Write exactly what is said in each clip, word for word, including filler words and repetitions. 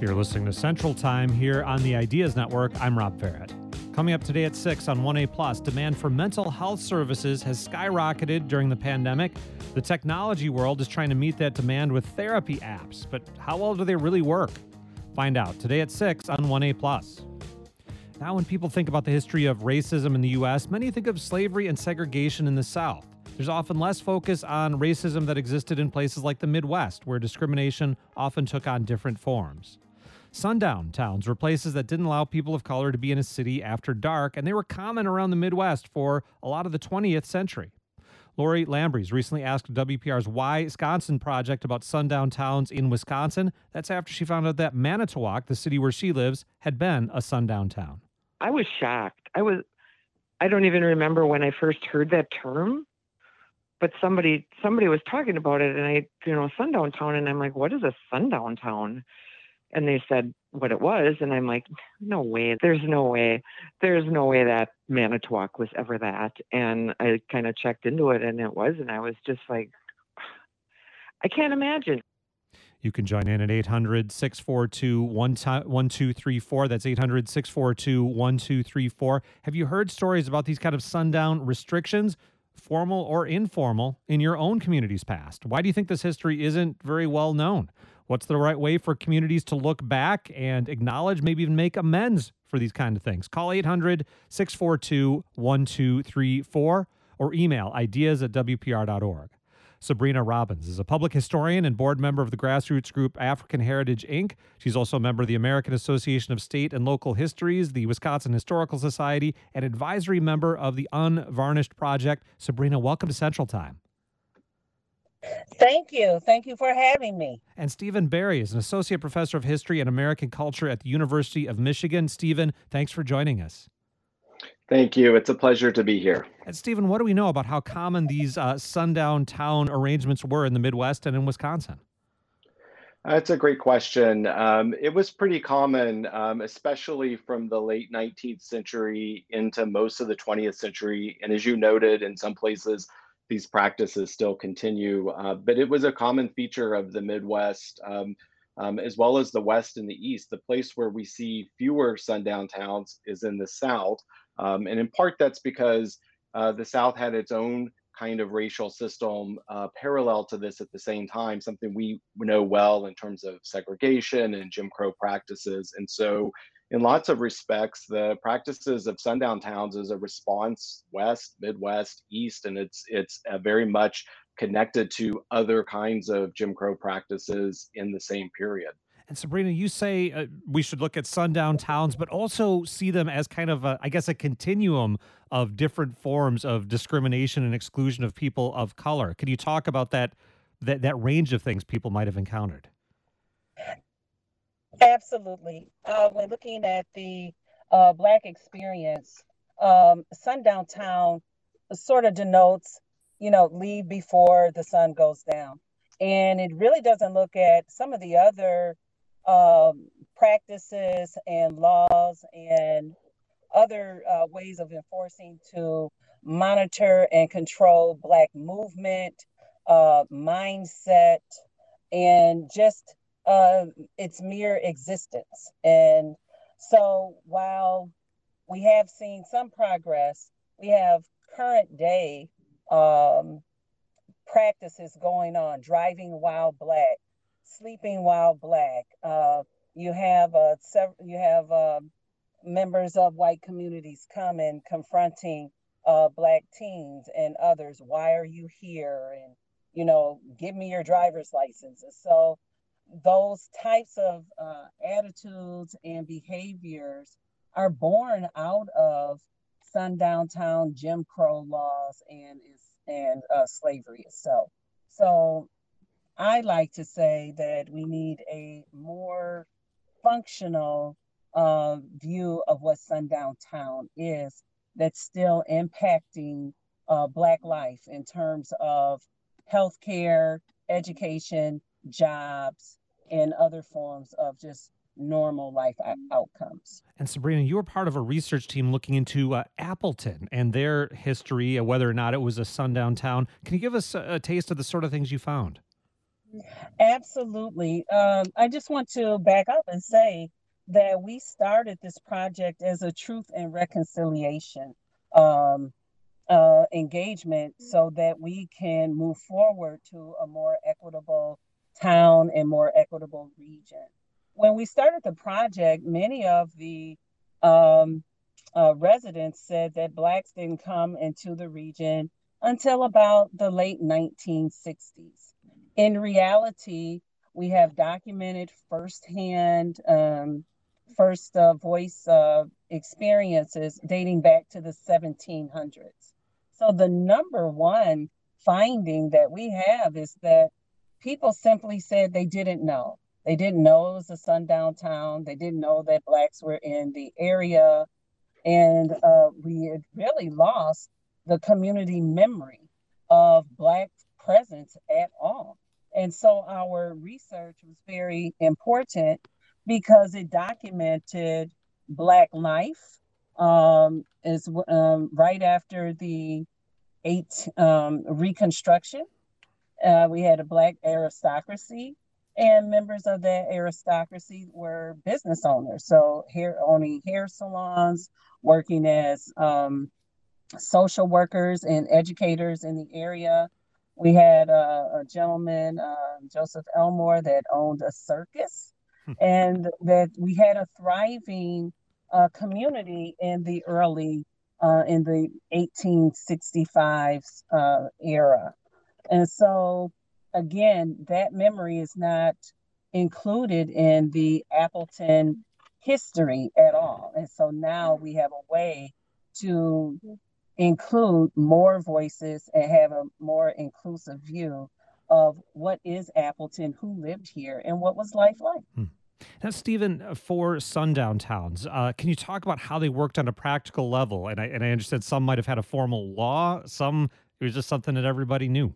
You're listening to Central Time here on the Ideas Network. I'm Rob Farrett. Coming up today at six on one A plus, demand for mental health services has skyrocketed during the pandemic. The technology world is trying to meet that demand with therapy apps, but how well do they really work? Find out today at six on one A plus. Now, when people think about the history of racism in the U S, many think of slavery and segregation in the South. There's often less focus on racism that existed in places like the Midwest, where discrimination often took on different forms. Sundown towns were places that didn't allow people of color to be in a city after dark, and they were common around the Midwest for a lot of the twentieth century. Lori Lambrese recently asked W P R's Why Wisconsin project about sundown towns in Wisconsin. That's after she found out that Manitowoc, the city where she lives, had been a sundown town. I was shocked. I was, I don't even remember when I first heard that term, but somebody, somebody was talking about it, and I, you know, sundown town, and I'm like, what is a sundown town? And they said what it was, and I'm like, no way. There's no way. There's no way that Manitowoc was ever that. And I kind of checked into it, and it was, and I was just like, I can't imagine. You can join in at eight hundred, six four two, one two three four. That's eight hundred, six four two, one two three four. Have you heard stories about these kind of sundown restrictions, formal or informal, in your own community's past? Why do you think this history isn't very well known? What's the right way for communities to look back and acknowledge, maybe even make amends for these kind of things? Call eight hundred, six four two, one two three four or email ideas at w p r dot org. Sabrina Robbins is a public historian and board member of the grassroots group African Heritage, Incorporated. She's also a member of the American Association of State and Local Histories, the Wisconsin Historical Society, and advisory member of the Unvarnished Project. Sabrina, welcome to Central Time. Thank you. Thank you for having me. And Stephen Barry is an associate professor of history and American culture at the University of Michigan. Stephen, thanks for joining us. Thank you. It's a pleasure to be here. And Stephen, what do we know about how common these uh, sundown town arrangements were in the Midwest and in Wisconsin? That's a great question. Um, it was pretty common, um, especially from the late nineteenth century into most of the twentieth century. And as you noted, in some places, these practices still continue. Uh, but it was a common feature of the Midwest, um, um, as well as the West and the East. The place where we see fewer sundown towns is in the South. Um, and in part, that's because uh, the South had its own kind of racial system uh, parallel to this at the same time, something we know well in terms of segregation and Jim Crow practices. And so in lots of respects, the practices of sundown towns is a response West, Midwest, East, and it's, it's uh, very much connected to other kinds of Jim Crow practices in the same period. And Sabrina, you say uh, we should look at sundown towns, but also see them as kind of, a, I guess, a continuum of different forms of discrimination and exclusion of people of color. Can you talk about that, that, that range of things people might have encountered? Absolutely. Uh, when looking at the uh, Black experience, um, sundown town sort of denotes, you know, leave before the sun goes down. And it really doesn't look at some of the other um, practices and laws and other uh, ways of enforcing to monitor and control Black movement, uh, mindset, and just uh, its mere existence. And so while we have seen some progress, we have current day um, practices going on, driving while Black, sleeping while Black. Uh, you have uh, several, you have uh, members of white communities coming, confronting uh, Black teens and others. Why are you here? And, you know, give me your driver's license. And so those types of uh, attitudes and behaviors are born out of sundown town Jim Crow laws and and uh, slavery itself. So I like to say that we need a more functional uh, view of what sundown town is that's still impacting uh, Black life in terms of healthcare, education, jobs, and other forms of just normal life outcomes. And Sabrina, you were part of a research team looking into uh, Appleton and their history, uh, whether or not it was a sundown town. Can you give us a, a taste of the sort of things you found? Absolutely. Um, I just want to back up and say that we started this project as a truth and reconciliation um, uh, engagement so that we can move forward to a more equitable town and more equitable region. When we started the project, many of the um, uh, residents said that Blacks didn't come into the region until about the late nineteen sixties. In reality, we have documented firsthand, um, first uh, voice uh, experiences dating back to the seventeen hundreds. So the number one finding that we have is that people simply said they didn't know. They didn't know it was a sundown town. They didn't know that Blacks were in the area. And uh, we had really lost the community memory of Black presence at all. And so our research was very important because it documented Black life. Um, is um, right after the eight um, Reconstruction, uh, we had a Black aristocracy, and members of that aristocracy were business owners. So hair owning hair salons, working as um, social workers and educators in the area. We had a, a gentleman, uh, Joseph Elmore, that owned a circus, and that we had a thriving uh, community in the early, uh, in the eighteen sixty-five uh, era. And so, again, that memory is not included in the Appleton history at all. And so now we have a way to include more voices and have a more inclusive view of what is Appleton, who lived here, and what was life like. Hmm. Now, Stephen, for sundown towns, uh, can you talk about how they worked on a practical level? And I, and I understand some might have had a formal law, some it was just something that everybody knew.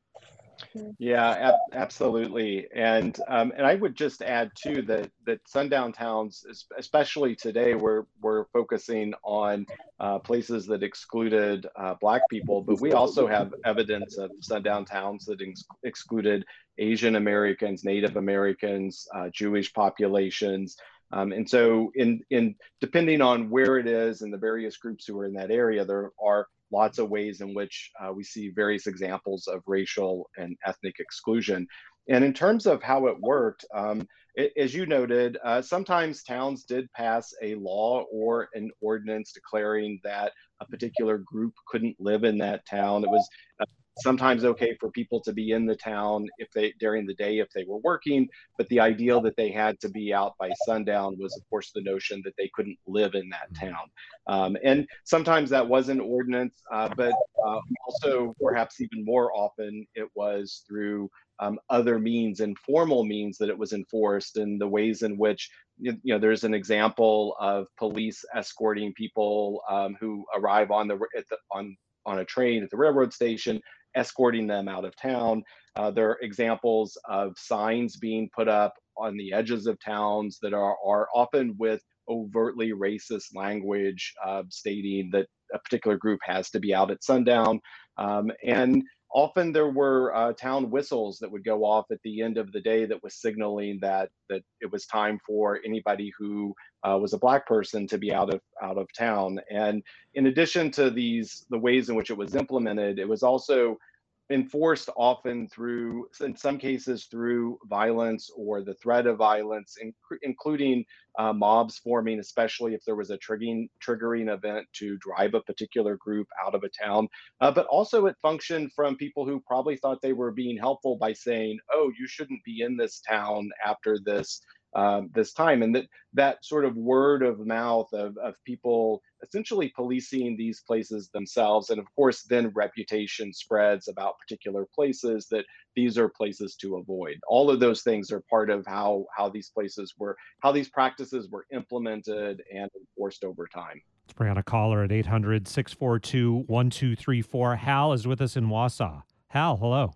Yeah, ab- absolutely, and um, and I would just add too that that sundown towns, especially today, we're we're focusing on uh, places that excluded uh, Black people, but we also have evidence of sundown towns that ex- excluded Asian Americans, Native Americans, uh, Jewish populations. Um, and so, in in depending on where it is and the various groups who are in that area, there are lots of ways in which uh, we see various examples of racial and ethnic exclusion. And in terms of how it worked, um, it, as you noted, uh, sometimes towns did pass a law or an ordinance declaring that a particular group couldn't live in that town. It was uh, sometimes okay for people to be in the town if they during the day if they were working, but the ideal that they had to be out by sundown was, of course, the notion that they couldn't live in that town. Um, and sometimes that was an ordinance, uh, but uh, also perhaps even more often it was through um, other means, informal means, that it was enforced, and the ways in which, you know, there's an example of police escorting people um, who arrive on the, at the on on a train at the railroad station, escorting them out of town. Uh, there are examples of signs being put up on the edges of towns that are, are often with overtly racist language, uh, stating that a particular group has to be out at sundown. Um, and often there were uh, town whistles that would go off at the end of the day that was signaling that that it was time for anybody who uh, was a Black person to be out of out of town. And in addition to these, the ways in which it was implemented, it was also enforced often through, in some cases, through violence or the threat of violence, in, including uh, mobs forming, especially if there was a triggering, triggering event to drive a particular group out of a town. Uh, but also it functioned from people who probably thought they were being helpful by saying, oh, you shouldn't be in this town after this um, this time. And that that sort of word of mouth of, of people essentially policing these places themselves. And of course, then reputation spreads about particular places that these are places to avoid. All of those things are part of how, how these places were, how these practices were implemented and enforced over time. Let's bring on a caller at eight hundred, six four two, one two three four. Hal is with us in Wausau. Hal, hello.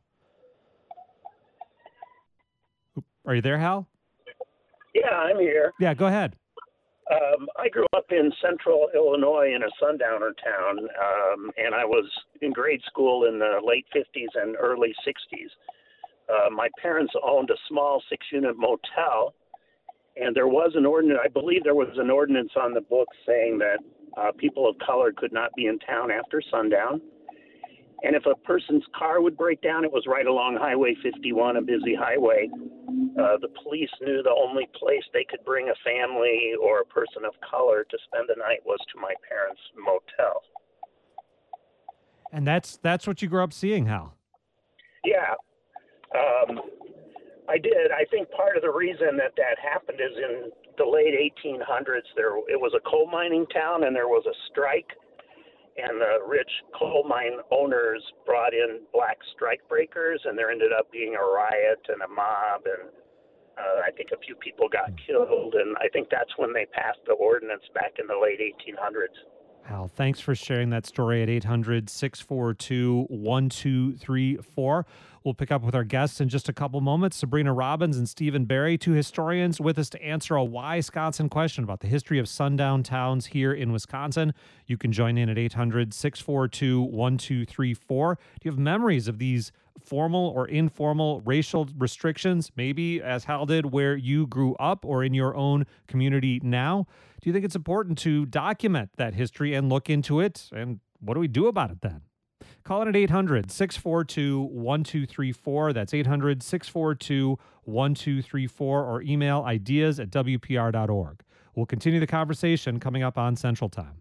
Are you there, Hal? Yeah, I'm here. Yeah, go ahead. Um, I grew up in central Illinois in a sundowner town, um, and I was in grade school in the late fifties and early sixties. uh, my parents owned a small six-unit motel, and there was an ordinance, I believe there was an ordinance on the books saying that uh, people of color could not be in town after sundown. And if a person's car would break down, it was right along Highway fifty-one, a busy highway. Uh, the police knew the only place they could bring a family or a person of color to spend the night was to my parents' motel. And that's that's what you grew up seeing, Hal. Yeah, um, I did. I think part of the reason that that happened is in the late eighteen hundreds, there it was a coal mining town, and there was a strike. And the rich coal mine owners brought in black strike breakers, and there ended up being a riot and a mob, and uh, I think a few people got killed. And I think that's when they passed the ordinance back in the late eighteen hundreds. Hal, thanks for sharing that story at eight hundred, six four two, one two three four. We'll pick up with our guests in just a couple moments. Sabrina Robbins and Stephen Barry, two historians with us to answer a Wisconsin question about the history of sundown towns here in Wisconsin. You can join in at eight hundred, six four two, one two three four. Do you have memories of these formal or informal racial restrictions, maybe as Hal did, where you grew up or in your own community now? Do you think it's important to document that history and look into it? And what do we do about it then? Call in at eight hundred, six four two, one two three four. That's eight hundred, six four two, one two three four, or email ideas at W P R dot org. We'll continue the conversation coming up on Central Time.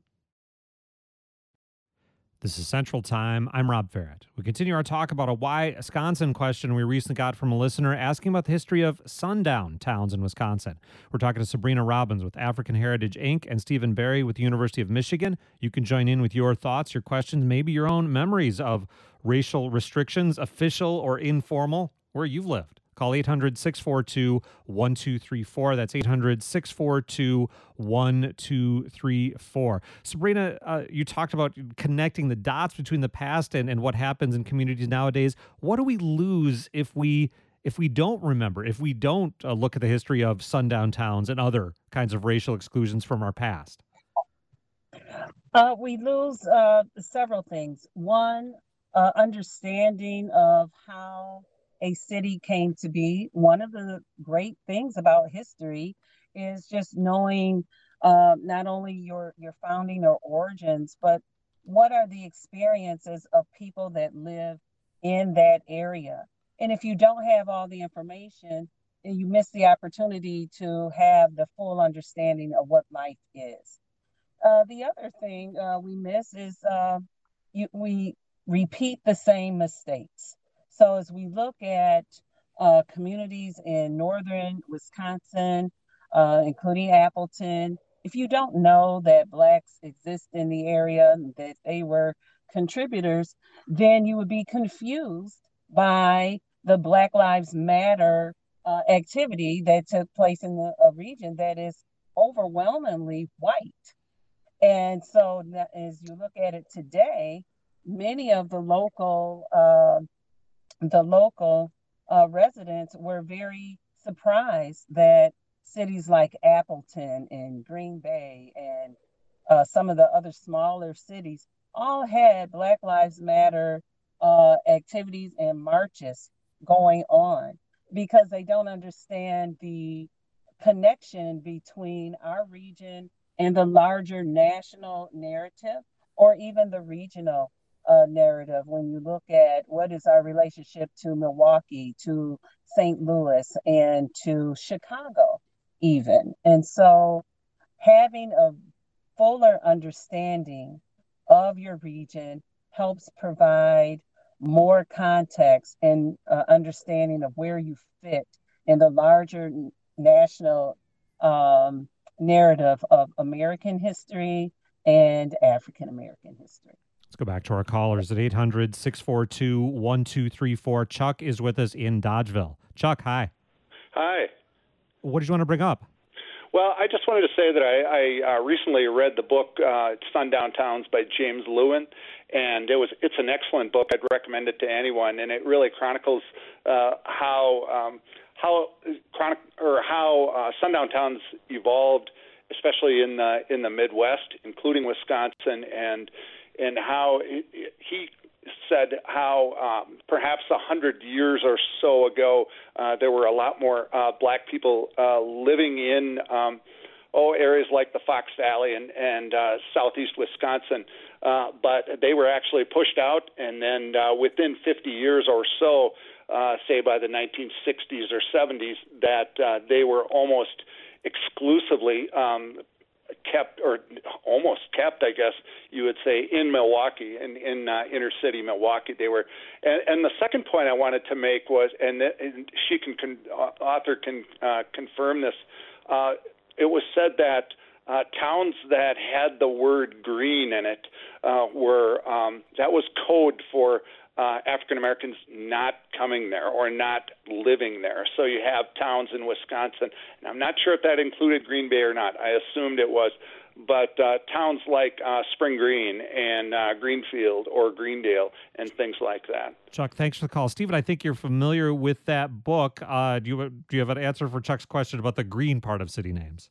This is Central Time. I'm Rob Ferret. We continue our talk about a Wisconsin question we recently got from a listener asking about the history of sundown towns in Wisconsin. We're talking to Sabrina Robbins with African Heritage Incorporated and Stephen Barry with the University of Michigan. You can join in with your thoughts, your questions, maybe your own memories of racial restrictions, official or informal, where you've lived. Call eight hundred, six four two, one two three four. That's eight hundred, six four two, one two three four. Sabrina, uh, you talked about connecting the dots between the past and, and what happens in communities nowadays. What do we lose if we if we don't remember, if we don't uh, look at the history of sundown towns and other kinds of racial exclusions from our past? Uh, we lose uh, several things. One, uh, understanding of how a city came to be. One of the great things about history is just knowing uh, not only your, your founding or origins, but what are the experiences of people that live in that area. And if you don't have all the information, you miss the opportunity to have the full understanding of what life is. Uh, the other thing uh, we miss is uh, you, we repeat the same mistakes. So as we look at uh, communities in northern Wisconsin, uh, including Appleton, if you don't know that Blacks exist in the area, that they were contributors, then you would be confused by the Black Lives Matter uh, activity that took place in the a region that is overwhelmingly white. And so as you look at it today, many of the local uh, the local uh, residents were very surprised that cities like Appleton and Green Bay and uh, some of the other smaller cities all had Black Lives Matter uh, activities and marches going on because they don't understand the connection between our region and the larger national narrative or even the regional Uh, narrative. When you look at what is our relationship to Milwaukee, to Saint Louis, and to Chicago even. And so having a fuller understanding of your region helps provide more context and uh, understanding of where you fit in the larger national um, narrative of American history and African American history. Let's go back to our callers at eight hundred, six four two, one two three four. Chuck is with us in Dodgeville. Chuck, hi. Hi. What did you want to bring up? Well, I just wanted to say that I, I uh, recently read the book uh, Sundown Towns by James Lewin, and it was it's an excellent book. I'd recommend it to anyone, and it really chronicles uh, how um, how chronic or how uh, sundown towns evolved, especially in the in the Midwest, including Wisconsin, and and how it, it, he said how um, perhaps a hundred years or so ago, uh, there were a lot more uh, black people uh, living in um, oh areas like the Fox Valley and, and uh, southeast Wisconsin, uh, but they were actually pushed out, and then uh, within fifty years or so, uh, say by the nineteen sixties or seventies, that uh, they were almost exclusively um, kept, or almost kept, I guess you would say, in Milwaukee, in, in uh, inner city Milwaukee. They were, and, and the second point I wanted to make was, and, th- and she can, con, author can uh, confirm this, uh, it was said that uh, towns that had the word green in it uh, were, um, that was code for Uh, African Americans not coming there or not living there. So you have towns in Wisconsin, and I'm not sure if that included Green Bay or not. I assumed it was, but uh, towns like uh, Spring Green and uh, Greenfield or Greendale and things like that. Chuck, thanks for the call. Stephen, I think you're familiar with that book. Uh, do you do you have an answer for Chuck's question about the green part of city names?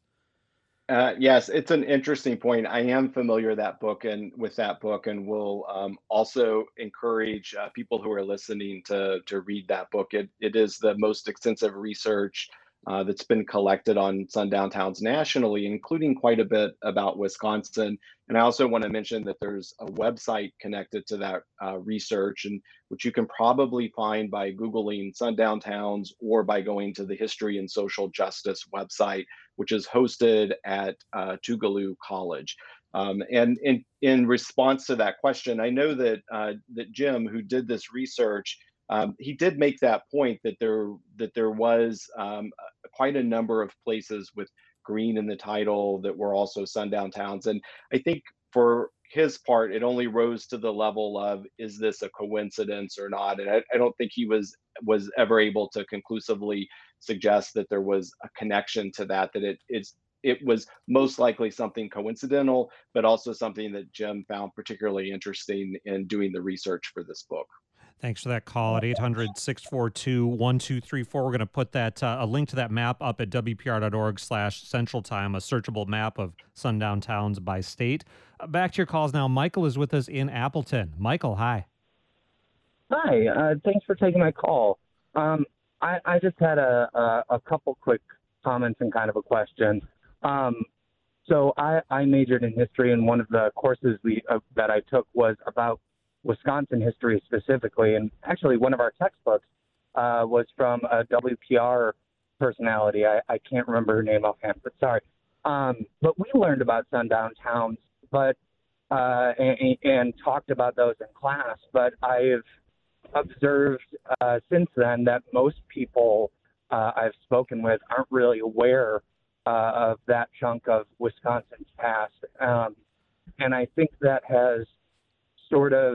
Uh, yes, it's an interesting point. I am familiar that book and with that book, and will um, also encourage uh, people who are listening to to read that book. It it is the most extensive research uh, that's been collected on sundown towns nationally, including quite a bit about Wisconsin. And I also want to mention that there's a website connected to that uh, research, and which you can probably find by Googling sundown towns or by going to the History and Social Justice website, which is hosted at uh, Tougaloo College. Um, and in, in response to that question, I know that uh, that Jim, who did this research, um, he did make that point that there that there was um, quite a number of places with green in the title that were also sundown towns. And I think for his part, it only rose to the level of, is this a coincidence or not? And I, I don't think he was was ever able to conclusively suggest that there was a connection to that, that it is it was most likely something coincidental, but also something that Jim found particularly interesting in doing the research for this book. Thanks for that call at eight hundred, six four two, one two three four. We're going to put that uh, a link to that map up at W P R dot org slash Central Time, a searchable map of sundown towns by state. Uh, back to your calls now. Michael is with us in Appleton. Michael, hi. Hi, uh, thanks for taking my call. Um, I, I just had a, a, a couple quick comments and kind of a question. Um, so I, I majored in history, and one of the courses we uh, that I took was about Wisconsin history specifically. And actually, one of our textbooks uh, was from a W P R personality. I, I can't remember her name offhand, but sorry. Um, but we learned about sundown towns, but uh, and, and talked about those in class. But I've observed uh, since then that most people uh, I've spoken with aren't really aware uh, of that chunk of Wisconsin's past. Um, and I think that has sort of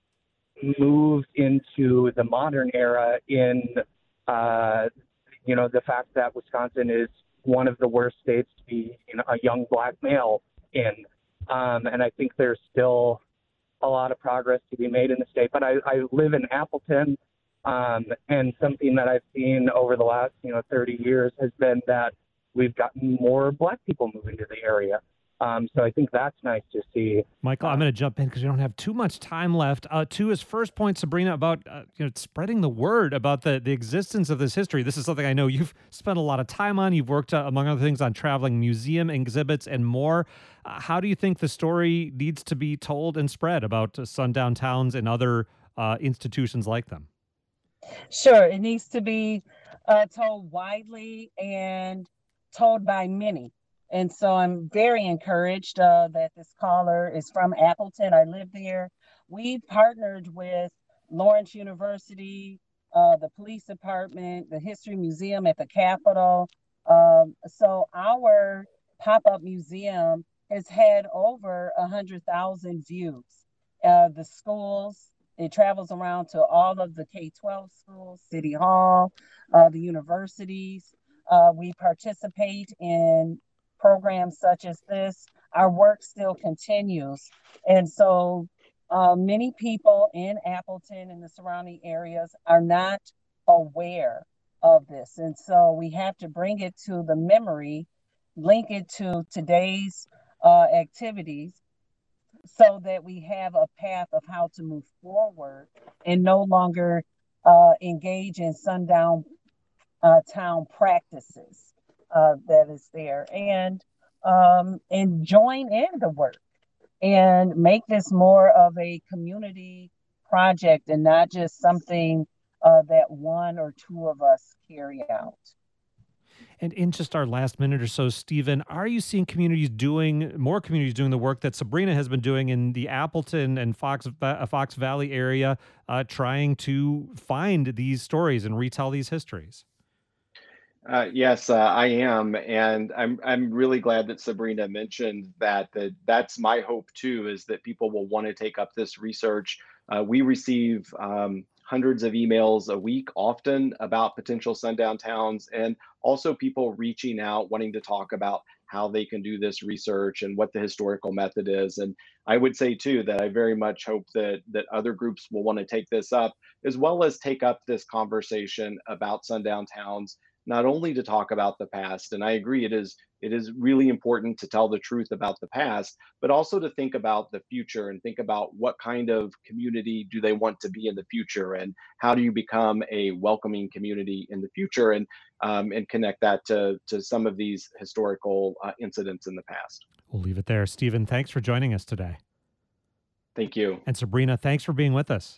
moved into the modern era in, uh, you know, the fact that Wisconsin is one of the worst states to be, you know, a young black male in. Um, and I think there's still a lot of progress to be made in the state. But I, I live in Appleton, um, and something that I've seen over the last, you know, thirty years has been that we've gotten more black people moving to the area. Um, so I think that's nice to see. Michael, I'm going to jump in because we don't have too much time left. Uh, to his first point, Sabrina, about uh, you know spreading the word about the, the existence of this history. This is something I know you've spent a lot of time on. You've worked, uh, among other things, on traveling museum exhibits and more. Uh, how do you think the story needs to be told and spread about uh, sundown towns and other uh, institutions like them? Sure, it needs to be uh, told widely and told by many. And so I'm very encouraged uh, that this caller is from Appleton. I live there. We partnered with Lawrence University, uh, the police department, the History Museum at the Capitol. Um, so our pop-up museum has had over one hundred thousand views. Uh, the schools, it travels around to all of the K twelve schools, City Hall, uh, the universities. Uh, we participate in programs such as this. Our work still continues. And so uh, many people in Appleton and the surrounding areas are not aware of this. And so we have to bring it to the memory, link it to today's uh, activities, so that we have a path of how to move forward and no longer uh, engage in sundown uh, town practices uh, that is there, and um, and join in the work and make this more of a community project and not just something uh, that one or two of us carry out. And in just our last minute or so, Stephen, are you seeing communities doing, more communities doing the work that Sabrina has been doing in the Appleton and Fox, uh, Fox Valley area, uh, trying to find these stories and retell these histories? Uh, yes, uh, I am, and I'm I'm really glad that Sabrina mentioned that. That that's my hope too, is that people will want to take up this research. Uh, we receive um, hundreds of emails a week, often about potential sundown towns, and also people reaching out wanting to talk about how they can do this research and what the historical method is. And I would say too that I very much hope that that other groups will want to take this up, as well as take up this conversation about sundown towns, not only to talk about the past, and I agree it is it is really important to tell the truth about the past, but also to think about the future and think about what kind of community do they want to be in the future, and how do you become a welcoming community in the future, and um, and connect that to to some of these historical uh, incidents in the past. We'll leave it there. Stephen, thanks for joining us today. Thank you. And Sabrina, thanks for being with us.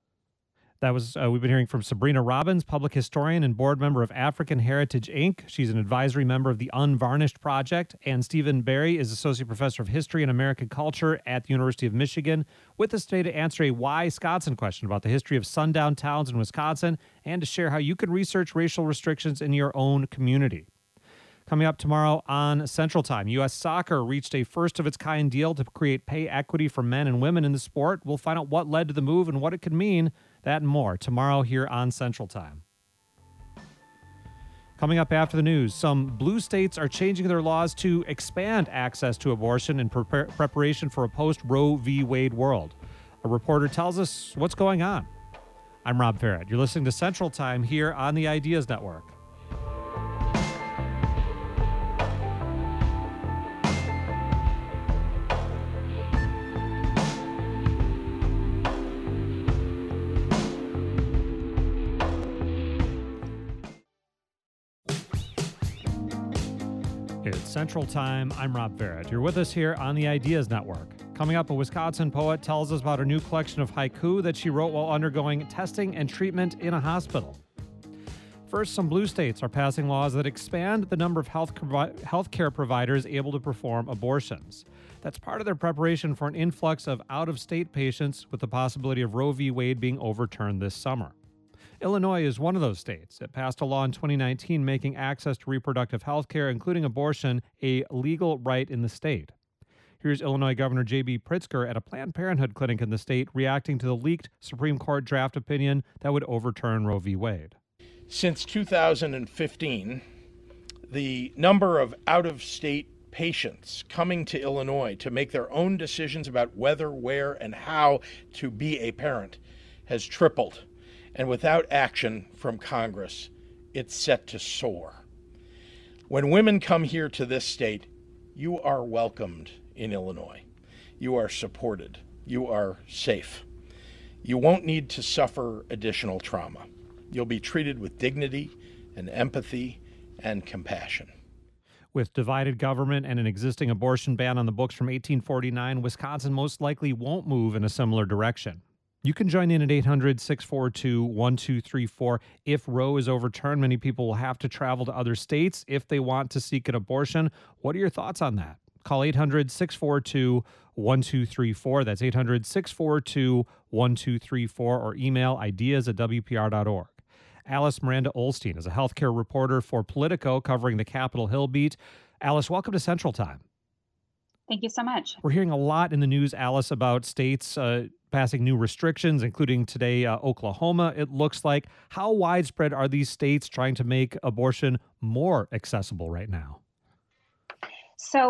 That was, uh, we've been hearing from Sabrina Robbins, public historian and board member of African Heritage, Incorporated. She's an advisory member of the Unvarnished Project. And Stephen Barry is associate professor of history and American culture at the University of Michigan, with us today to answer a Why Wisconsin question about the history of sundown towns in Wisconsin and to share how you can research racial restrictions in your own community. Coming up tomorrow on Central Time, U S Soccer reached a first-of-its-kind deal to create pay equity for men and women in the sport. We'll find out what led to the move and what it could mean. That and more tomorrow here on Central Time. Coming up after the news, some blue states are changing their laws to expand access to abortion in pre- preparation for a post-Roe v. Wade world. A reporter tells us what's going on. I'm Rob Farrett. You're listening to Central Time here on the Ideas Network. It's Central Time. I'm Rob Farrett. You're with us here on the Ideas Network. Coming up, a Wisconsin poet tells us about a new collection of haiku that she wrote while undergoing testing and treatment in a hospital. First, some blue states are passing laws that expand the number of health healthcare providers able to perform abortions. That's part of their preparation for an influx of out-of-state patients, with the possibility of Roe v. Wade being overturned this summer. Illinois is one of those states. It passed a law in twenty nineteen making access to reproductive health care, including abortion, a legal right in the state. Here's Illinois Governor J B Pritzker at a Planned Parenthood clinic in the state reacting to the leaked Supreme Court draft opinion that would overturn Roe v. Wade. Since two thousand fifteen, the number of out-of-state patients coming to Illinois to make their own decisions about whether, where, and how to be a parent has tripled. And without action from Congress, it's set to soar. When women come here to this state, you are welcomed in Illinois. You are supported. You are safe. You won't need to suffer additional trauma. You'll be treated with dignity and empathy and compassion. With divided government and an existing abortion ban on the books from eighteen forty-nine, Wisconsin most likely won't move in a similar direction. You can join in at eight hundred, six four two, one two three four. If Roe is overturned, many people will have to travel to other states if they want to seek an abortion. What are your thoughts on that? Call eight hundred, six four two, one two three four. That's eight hundred, six four two, one two three four, or email ideas at w p r dot org. Alice Miranda Olstein is a healthcare reporter for Politico covering the Capitol Hill beat. Alice, welcome to Central Time. Thank you so much. We're hearing a lot in the news, Alice, about states uh, passing new restrictions, including today uh, Oklahoma, it looks like. How widespread are these states trying to make abortion more accessible right now? So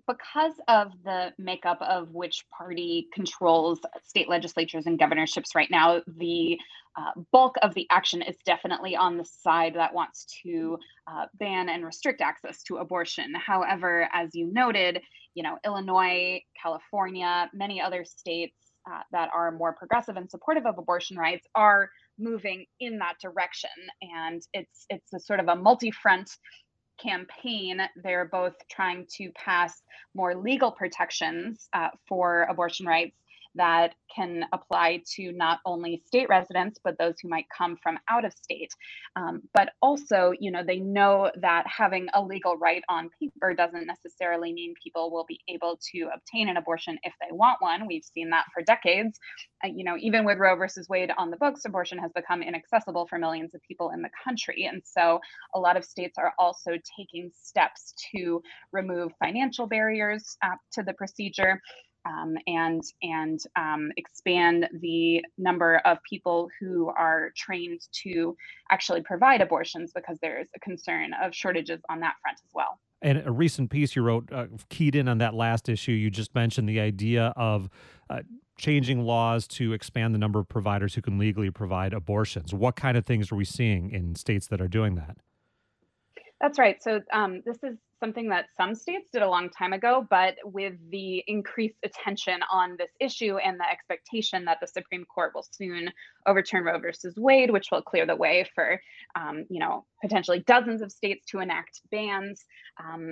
because of the makeup of which party controls state legislatures and governorships right now, the uh, bulk of the action is definitely on the side that wants to uh, ban and restrict access to abortion. However, as you noted, you know, Illinois, California, many other states uh, that are more progressive and supportive of abortion rights are moving in that direction. And it's it's a sort of a multi-front campaign. They're both trying to pass more legal protections uh, for abortion rights that can apply to not only state residents, but those who might come from out of state. Um, but also, you know, they know that having a legal right on paper doesn't necessarily mean people will be able to obtain an abortion if they want one. We've seen that for decades. Uh, you know, even with Roe versus Wade on the books, abortion has become inaccessible for millions of people in the country. And so a lot of states are also taking steps to remove financial barriers uh, to the procedure. Um, and and um, expand the number of people who are trained to actually provide abortions, because there's a concern of shortages on that front as well. And a recent piece you wrote uh, keyed in on that last issue. You just mentioned the idea of uh, changing laws to expand the number of providers who can legally provide abortions. What kind of things are we seeing in states that are doing that? That's right. So um, this is something that some states did a long time ago, but with the increased attention on this issue and the expectation that the Supreme Court will soon overturn Roe versus Wade, which will clear the way for, um, you know, potentially dozens of states to enact bans. Um,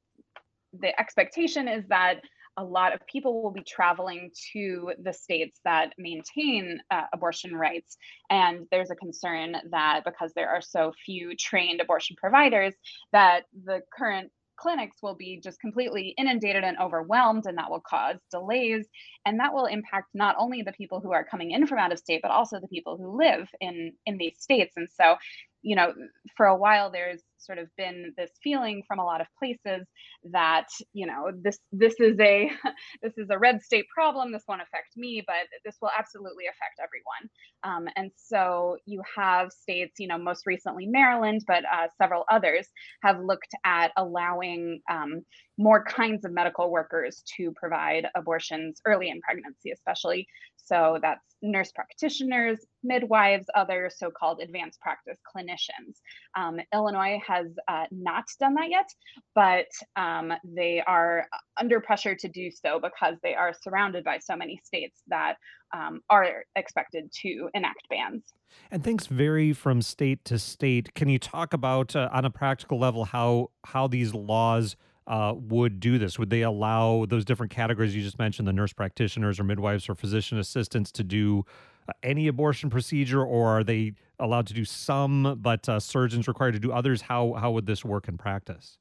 the expectation is that a lot of people will be traveling to the states that maintain uh, abortion rights. And there's a concern that because there are so few trained abortion providers, that the current clinics will be just completely inundated and overwhelmed, and that will cause delays. And that will impact not only the people who are coming in from out of state, but also the people who live in, in these states. And so, you know, for a while, there's sort of been this feeling from a lot of places that, you know, this this is a this is a red state problem. This won't affect me, but this will absolutely affect everyone. Um, and so you have states, you know, most recently Maryland, but uh, several others have looked at allowing um, more kinds of medical workers to provide abortions early in pregnancy, especially. So that's nurse practitioners, midwives, other so-called advanced practice clinicians. Um, Illinois has uh, not done that yet, but um, they are under pressure to do so because they are surrounded by so many states that um, are expected to enact bans. And things vary from state to state. Can you talk about, uh, on a practical level, how how these laws Uh, would do this? Would they allow those different categories you just mentioned, the nurse practitioners or midwives or physician assistants, to do uh, any abortion procedure, or are they allowed to do some, but uh, surgeons required to do others? How how would this work in practice?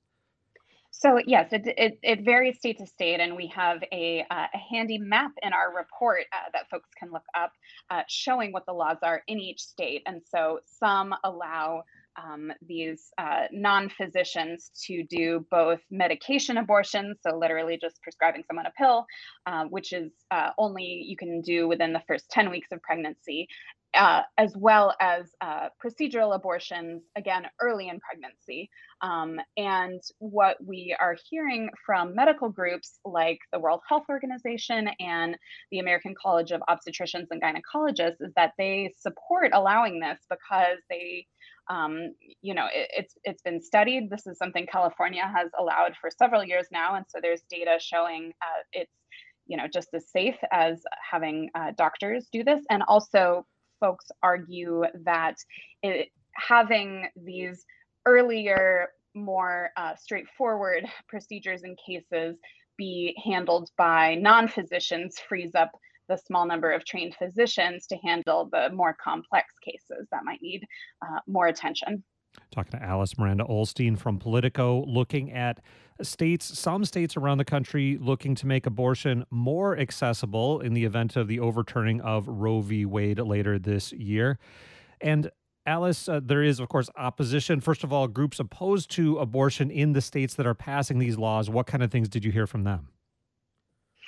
So yes, it, it, it varies state to state, and we have a, uh, a handy map in our report uh, that folks can look up uh, showing what the laws are in each state. And so some allow Um, these uh, non-physicians to do both medication abortions, so literally just prescribing someone a pill, uh, which is uh, only you can do within the first ten weeks of pregnancy, uh, as well as uh, procedural abortions, again, early in pregnancy. Um, and what we are hearing from medical groups like the World Health Organization and the American College of Obstetricians and Gynecologists is that they support allowing this because they Um, you know, it, it's it's been studied. This is something California has allowed for several years now, and so there's data showing uh, it's, you know, just as safe as having uh, doctors do this. And also, folks argue that it, having these earlier, more uh, straightforward procedures and cases be handled by non-physicians frees up the small number of trained physicians to handle the more complex cases that might need uh, more attention. Talking to Alice Miranda Olstein from Politico, looking at states, some states around the country looking to make abortion more accessible in the event of the overturning of Roe v. Wade later this year. And Alice, uh, there is, of course, opposition. First of all, groups opposed to abortion in the states that are passing these laws. What kind of things did you hear from them?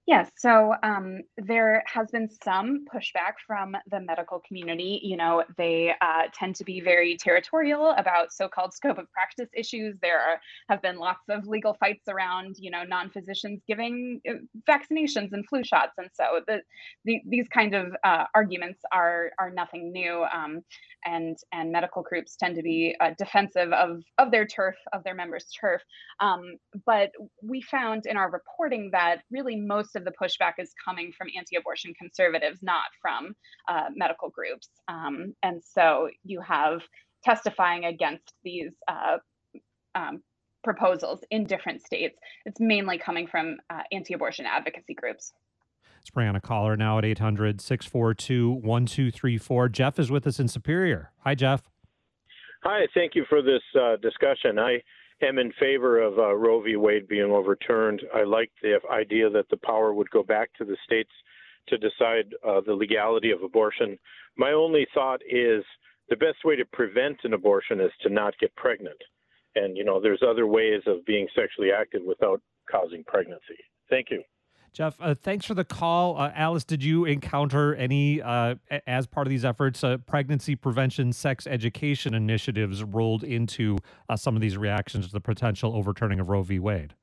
Yes, so um, there has been some pushback from the medical community. You know, they uh, tend to be very territorial about so-called scope of practice issues. There are, have been lots of legal fights around, you know, non-physicians giving uh, vaccinations and flu shots, and so the, the these kind of uh, arguments are are nothing new. Um, and and medical groups tend to be uh, defensive of of their turf, of their members' turf. Um, but we found in our reporting that really most of the pushback is coming from anti-abortion conservatives, not from uh, medical groups. Um, and so you have testifying against these uh, um, proposals in different states. It's mainly coming from uh, anti-abortion advocacy groups. Let's bring on a caller now at eight hundred, six four two, one two three four. Jeff is with us in Superior. Hi, Jeff. Hi, thank you for this uh, discussion. I am in favor of uh, Roe v. Wade being overturned. I like the idea that the power would go back to the states to decide uh, the legality of abortion. My only thought is the best way to prevent an abortion is to not get pregnant. And, you know, there's other ways of being sexually active without causing pregnancy. Thank you. Jeff, uh, thanks for the call. Uh, Alice, did you encounter any, uh, as part of these efforts, uh, pregnancy prevention, sex education initiatives rolled into uh, some of these reactions to the potential overturning of Roe v. Wade?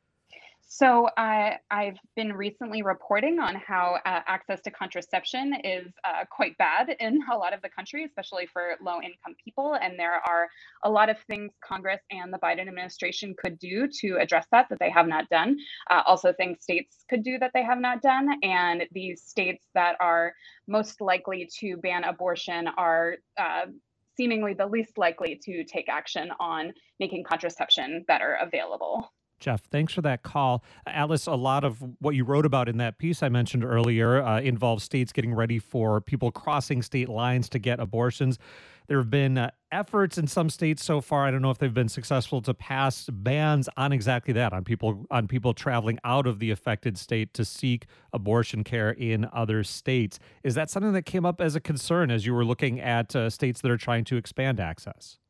So uh, I've been recently reporting on how uh, access to contraception is uh, quite bad in a lot of the country, especially for low-income people. And there are a lot of things Congress and the Biden administration could do to address that, that they have not done. Uh, also things states could do that they have not done. And these states that are most likely to ban abortion are uh, seemingly the least likely to take action on making contraception better available. Jeff, thanks for that call. Alice, a lot of what you wrote about in that piece I mentioned earlier uh, involves states getting ready for people crossing state lines to get abortions. There have been uh, efforts in some states so far. I don't know if they've been successful to pass bans on exactly that, on people on people traveling out of the affected state to seek abortion care in other states. Is that something that came up as a concern as you were looking at uh, states that are trying to expand access?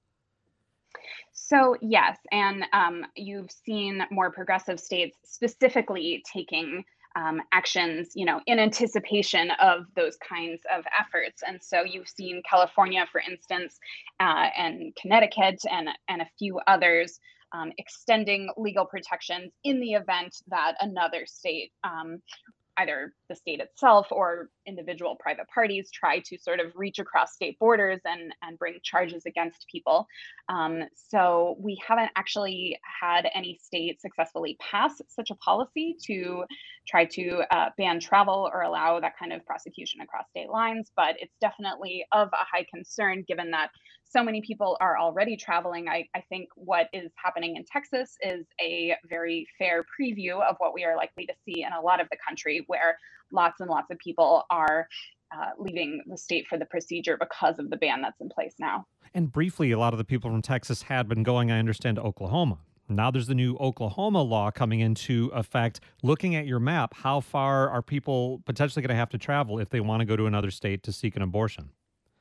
So yes, and um, you've seen more progressive states specifically taking um, actions, you know, in anticipation of those kinds of efforts. And so you've seen California, for instance, uh, and Connecticut, and and a few others um, extending legal protections in the event that another state, um, either the state itself or individual private parties, try to sort of reach across state borders and, and bring charges against people. Um, so we haven't actually had any state successfully pass such a policy to try to uh, ban travel or allow that kind of prosecution across state lines, but it's definitely of a high concern given that so many people are already traveling. I, I think what is happening in Texas is a very fair preview of what we are likely to see in a lot of the country, where lots and lots of people are uh, leaving the state for the procedure because of the ban that's in place now. And briefly, a lot of the people from Texas had been going, I understand, to Oklahoma. Now there's the new Oklahoma law coming into effect. Looking at your map, how far are people potentially going to have to travel if they want to go to another state to seek an abortion?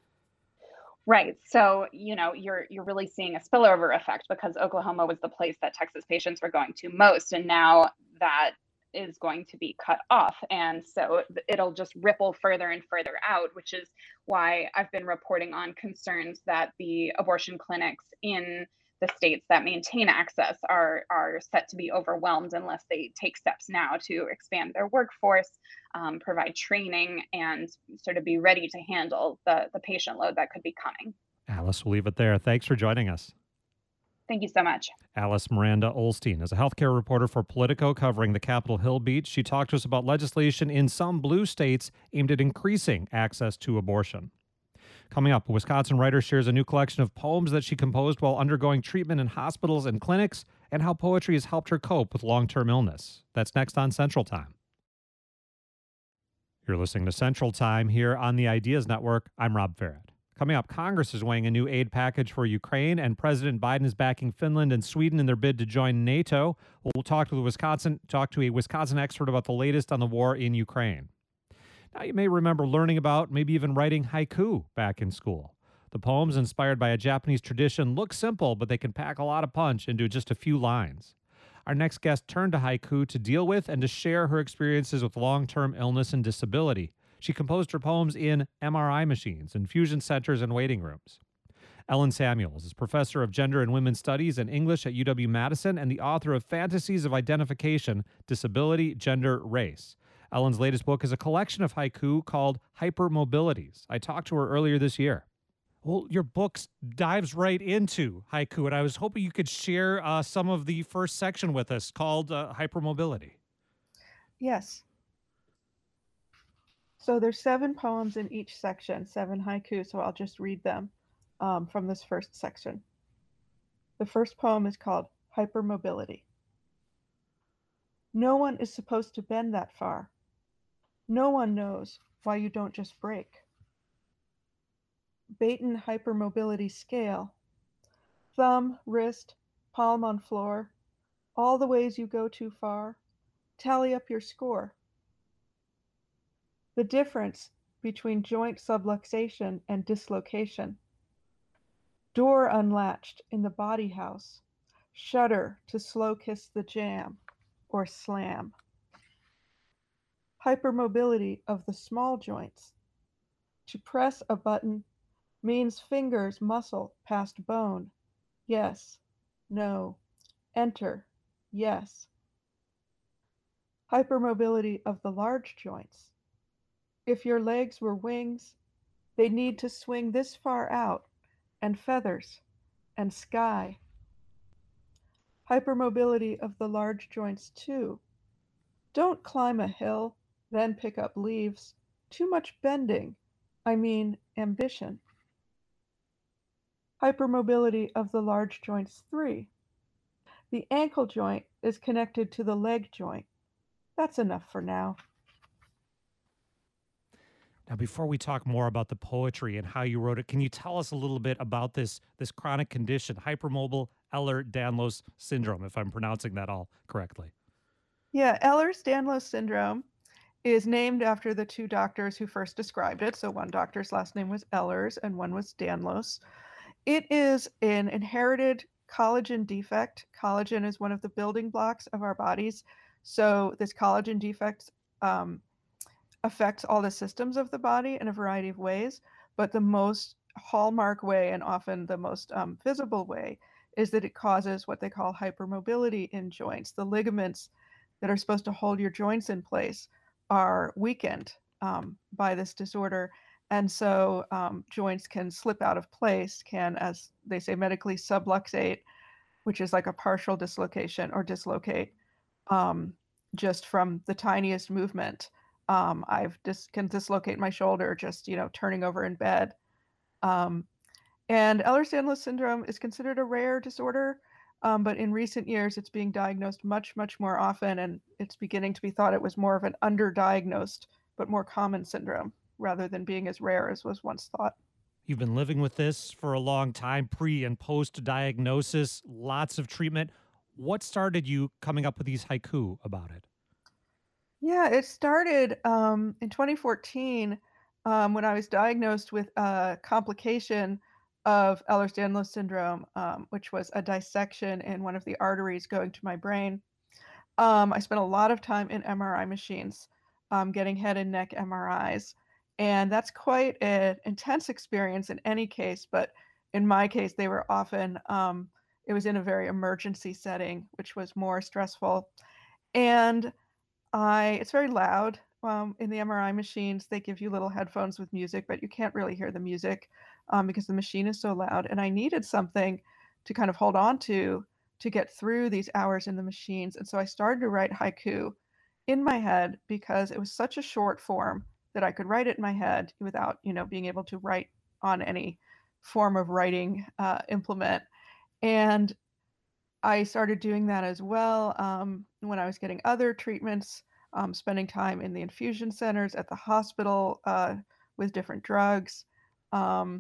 Right. So, you know, you're you're really seeing a spillover effect because Oklahoma was the place that Texas patients were going to most. And now that is going to be cut off. And so it'll just ripple further and further out, which is why I've been reporting on concerns that the abortion clinics in the states that maintain access are are set to be overwhelmed unless they take steps now to expand their workforce, um, provide training, and sort of be ready to handle the, the patient load that could be coming. Alice, we'll leave it there. Thanks for joining us. Thank you so much. Alice Miranda Olstein is a healthcare reporter for Politico covering the Capitol Hill beat. She talked to us about legislation in some blue states aimed at increasing access to abortion. Coming up, a Wisconsin writer shares a new collection of poems that she composed while undergoing treatment in hospitals and clinics, and how poetry has helped her cope with long-term illness. That's next on Central Time. You're listening to Central Time here on the Ideas Network. I'm Rob Farrett. Coming up, Congress is weighing a new aid package for Ukraine, and President Biden is backing Finland and Sweden in their bid to join NATO. We'll talk to the Wisconsin, talk to a Wisconsin expert about the latest on the war in Ukraine. Now, you may remember learning about, maybe even writing haiku back in school. The poems, inspired by a Japanese tradition, look simple, but they can pack a lot of punch into just a few lines. Our next guest turned to haiku to deal with and to share her experiences with long-term illness and disability. She composed her poems in M R I machines, infusion centers, and waiting rooms. Ellen Samuels is professor of gender and women's studies and English at U W-Madison and the author of Fantasies of Identification, Disability, Gender, Race. Ellen's latest book is a collection of haiku called Hypermobilities. I talked to her earlier this year. Well, your book dives right into haiku, and I was hoping you could share uh, some of the first section with us called uh, Hypermobility. Yes. So there's seven poems in each section, seven haiku, so I'll just read them um, from this first section. The first poem is called Hypermobility. No one is supposed to bend that far. No one knows why you don't just break. Baton hypermobility scale. Thumb, wrist, palm on floor. All the ways you go too far. Tally up your score. The difference between joint subluxation and dislocation. Door unlatched in the body house. Shudder to slow kiss the jam or slam. Hypermobility of the small joints. To press a button means fingers muscle past bone. Yes, no, enter, yes. Hypermobility of the large joints. If your legs were wings, they need to swing this far out, and feathers, and sky. Hypermobility of the large joints too. Don't climb a hill, then pick up leaves. Too much bending, I mean ambition. Hypermobility of the large joints three. The ankle joint is connected to the leg joint. That's enough for now. Now, before we talk more about the poetry and how you wrote it, can you tell us a little bit about this, this chronic condition, hypermobile Ehlers-Danlos syndrome, if I'm pronouncing that all correctly? Yeah, Ehlers-Danlos syndrome is named after the two doctors who first described it. So one doctor's last name was Ehlers and one was Danlos. It is an inherited collagen defect. Collagen is one of the building blocks of our bodies. So this collagen defect um, affects all the systems of the body in a variety of ways. But the most hallmark way, and often the most um, visible way, is that it causes what they call hypermobility in joints. The ligaments that are supposed to hold your joints in place are weakened um, by this disorder. And so um, joints can slip out of place, can, as they say medically, subluxate, which is like a partial dislocation, or dislocate um, just from the tiniest movement. Um, I've dis- can dislocate my shoulder just, you know, turning over in bed. Um, and Ehlers-Danlos syndrome is considered a rare disorder, um, but in recent years it's being diagnosed much, much more often, and it's beginning to be thought it was more of an underdiagnosed but more common syndrome, rather than being as rare as was once thought. You've been living with this for a long time, pre and post diagnosis, lots of treatment. What started you coming up with these haiku about it? Yeah, it started um, in twenty fourteen um, when I was diagnosed with a complication of Ehlers-Danlos syndrome, um, which was a dissection in one of the arteries going to my brain. Um, I spent a lot of time in M R I machines, um, getting head and neck M R Is. And that's quite an intense experience in any case, but in my case, they were often, um, it was in a very emergency setting, which was more stressful. And I, it's very loud um, in the M R I machines. They give you little headphones with music, but you can't really hear the music um, because the machine is so loud. And I needed something to kind of hold on to to get through these hours in the machines. And so I started to write haiku in my head because it was such a short form that I could write it in my head without, you know, being able to write on any form of writing uh, implement. And I started doing that as well um, when I was getting other treatments, um, spending time in the infusion centers, at the hospital uh, with different drugs. Um,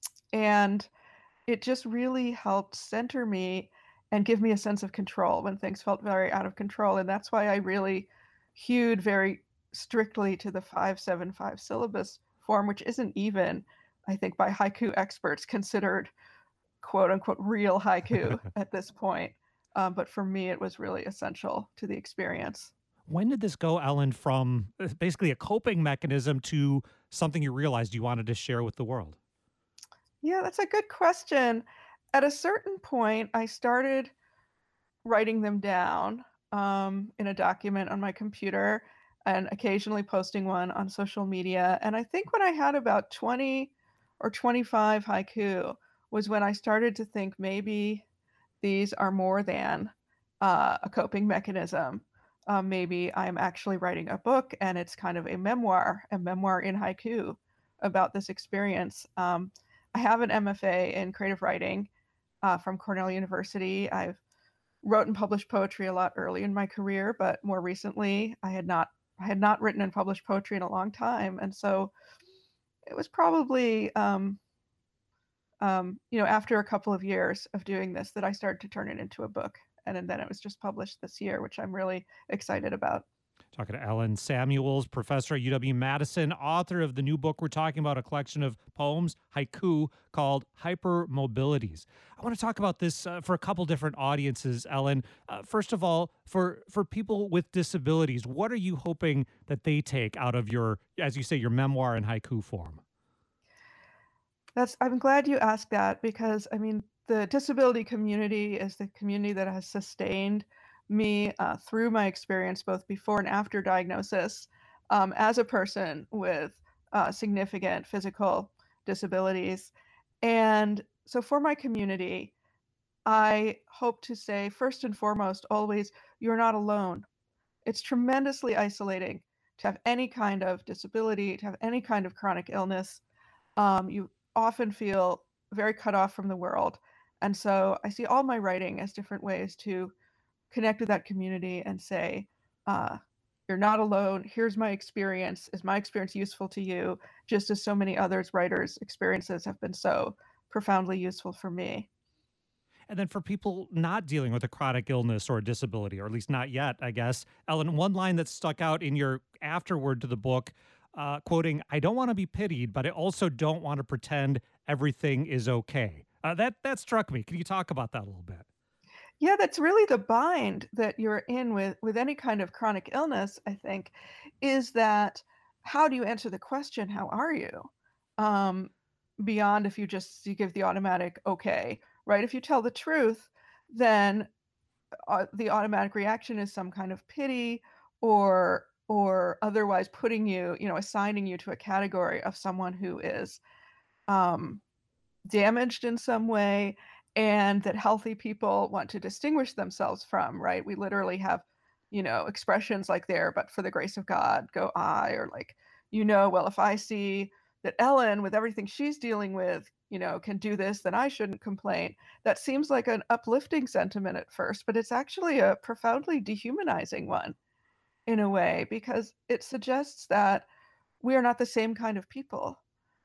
and it just really helped center me and give me a sense of control when things felt very out of control. And that's why I really hewed very strictly to the five seven five syllabus form, which isn't even, I think, by haiku experts considered quote unquote real haiku at this point. Um, but for me, it was really essential to the experience. When did this go, Ellen, from uh, basically a coping mechanism to something you realized you wanted to share with the world? Yeah, that's a good question. At a certain point, I started writing them down um, in a document on my computer and occasionally posting one on social media. And I think when I had about twenty or twenty-five haiku was when I started to think maybe these are more than uh, a coping mechanism. Uh, maybe I'm actually writing a book and it's kind of a memoir, a memoir in haiku about this experience. Um, I have an M F A in creative writing uh, from Cornell University. I've wrote and published poetry a lot early in my career, but more recently I had not I had not written and published poetry in a long time. And so it was probably um, um, you know, after a couple of years of doing this that I started to turn it into a book. And, and then it was just published this year, which I'm really excited about. Talking to Ellen Samuels, professor at U W-Madison, author of the new book we're talking about, a collection of poems, haiku, called Hypermobilities. I want to talk about this uh, for a couple different audiences, Ellen. Uh, first of all, for, for people with disabilities, what are you hoping that they take out of your, as you say, your memoir in haiku form? That's, I'm glad you asked that because, I mean, the disability community is the community that has sustained me uh, through my experience, both before and after diagnosis, um, as a person with uh, significant physical disabilities. And so for my community, I hope to say, first and foremost, always, you're not alone. It's tremendously isolating to have any kind of disability, to have any kind of chronic illness. Um, you often feel very cut off from the world. And so I see all my writing as different ways to connect with that community and say, uh, you're not alone. Here's my experience. Is my experience useful to you? Just as so many others, writers' experiences have been so profoundly useful for me. And then for people not dealing with a chronic illness or a disability, or at least not yet, I guess, Ellen, one line that stuck out in your afterword to the book, uh, quoting, "I don't want to be pitied, but I also don't want to pretend everything is okay." Uh, that that struck me. Can you talk about that a little bit? Yeah, that's really the bind that you're in with with any kind of chronic illness, I think, is that how do you answer the question, how are you? Um, beyond if you just you give the automatic okay, right? If you tell the truth, then uh, the automatic reaction is some kind of pity or or otherwise putting you, you know, assigning you to a category of someone who is um, damaged in some way and that healthy people want to distinguish themselves from, right? We literally have, you know, expressions like there, but for the grace of God, go I, or like, you know, well, if I see that Ellen, with everything she's dealing with, you know, can do this, then I shouldn't complain. That seems like an uplifting sentiment at first, but it's actually a profoundly dehumanizing one in a way, because it suggests that we are not the same kind of people.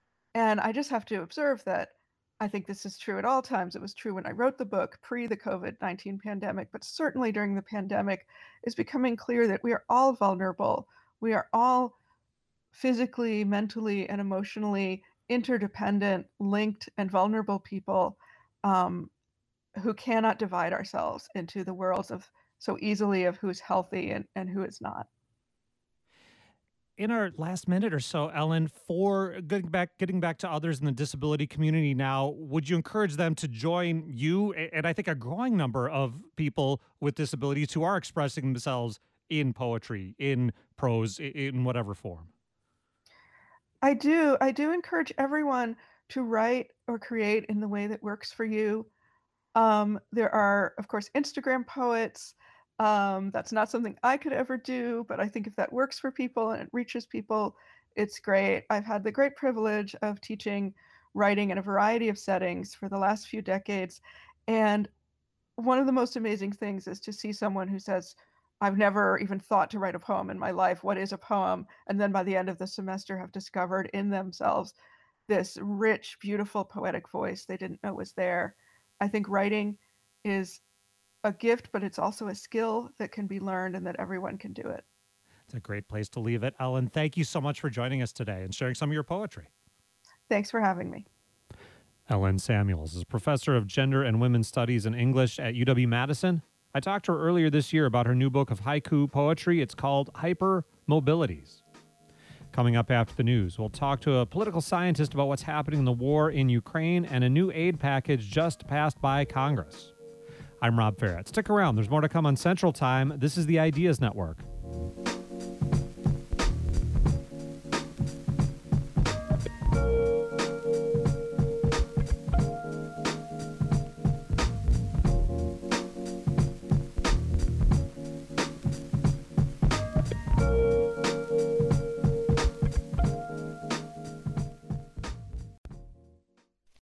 And I just have to observe that I think this is true at all times. It was true when I wrote the book pre the COVID nineteen pandemic, but certainly during the pandemic, it's becoming clear that we are all vulnerable. We are all physically, mentally, and emotionally interdependent, linked, and vulnerable people um, who cannot divide ourselves into the worlds of so easily of who's healthy and, and who is not. In our last minute or so, Ellen, for getting back, getting back to others in the disability community now, would you encourage them to join you and I think a growing number of people with disabilities who are expressing themselves in poetry, in prose, in whatever form? I do. I do encourage everyone to write or create in the way that works for you. Um, there are, of course, Instagram poets. Um, that's not something I could ever do, but I think if that works for people and it reaches people, it's great. I've had the great privilege of teaching writing in a variety of settings for the last few decades. And one of the most amazing things is to see someone who says, I've never even thought to write a poem in my life. What is a poem? And then by the end of the semester have discovered in themselves this rich, beautiful, poetic voice they didn't know was there. I think writing is a gift, but it's also a skill that can be learned and that everyone can do it. It's a great place to leave it. Ellen, thank you so much for joining us today and sharing some of your poetry. Thanks for having me. Ellen Samuels is professor of gender and women's studies and English at U W-Madison I talked to her earlier this year about her new book of haiku poetry. It's called Hyper Mobilities. Coming up after the news, we'll talk to a political scientist about what's happening in the war in Ukraine and a new aid package just passed by Congress. I'm Rob Ferret. Stick around. There's more to come on Central Time. This is the Ideas Network.